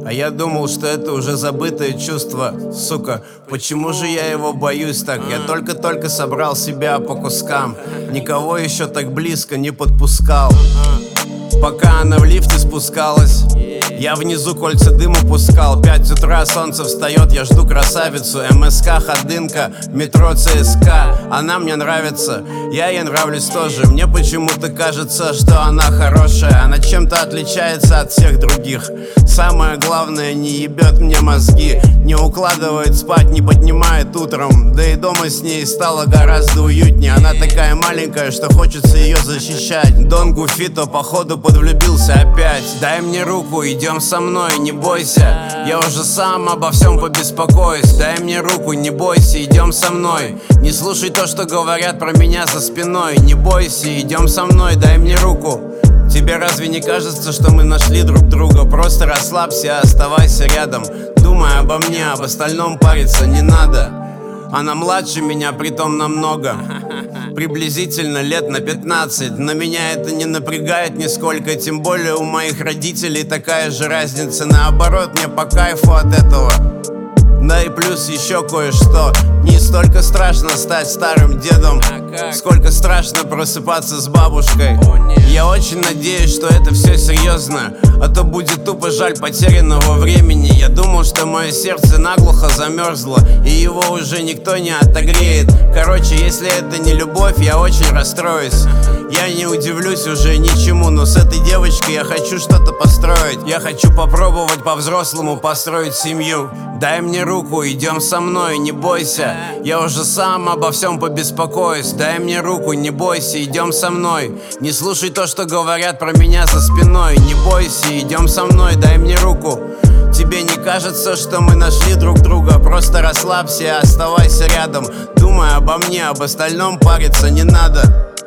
А я думал, что это уже забытое чувство. Сука, почему же я его боюсь так? Я только-только собрал себя по кускам. Никого еще так близко не подпускал. Пока она в лифте спускалась, я внизу кольца дыма пускал. 5 утра, солнце встает, я жду красавицу. МСК, ходынка, метро ЦСКА. Она мне нравится, я ей нравлюсь тоже. Мне почему-то кажется, что она хорошая. Она чем-то отличается от всех других. Самое главное, не ебет мне мозги, не укладывает спать, не поднимает утром. Да и дома с ней стало гораздо уютнее. Она такая маленькая, что хочется ее защищать. Дон Гуфито, походу, подвлюбился опять. Дай мне руку, идем со мной, не бойся. Я уже сам обо всем побеспокоюсь. Дай мне руку, не бойся, идем со мной. Не слушай то, что говорят про меня за спиной. Не бойся, идем со мной, дай мне руку. Тебе разве не кажется, что мы нашли друг друга? Просто расслабься, оставайся рядом. Думай обо мне, об остальном париться не надо. Она младше меня, притом намного. Приблизительно лет на 15. Но меня это не напрягает нисколько. Тем более у моих родителей такая же разница. Наоборот, мне по кайфу от этого. Да и плюс еще кое-что. Не столько страшно стать старым дедом, сколько страшно просыпаться с бабушкой. Я очень надеюсь, что это все серьезно, а то будет тупо жаль потерянного времени. Я думал, что мое сердце наглухо замерзло, и его уже никто не отогреет. Короче, если это не любовь, я очень расстроюсь. Я не удивлюсь уже ничему, но с этой девочкой я хочу что-то построить. Я хочу попробовать по-взрослому построить семью. Дай мне руку, идем со мной, не бойся. Я уже сам обо всем побеспокоюсь. Дай мне руку, не бойся, идем со мной. Не слушай то, что говорят про меня за спиной. Не бойся, идем со мной, дай мне руку. Тебе не кажется, что мы нашли друг друга? Просто расслабься и оставайся рядом. Думай обо мне, об остальном париться не надо.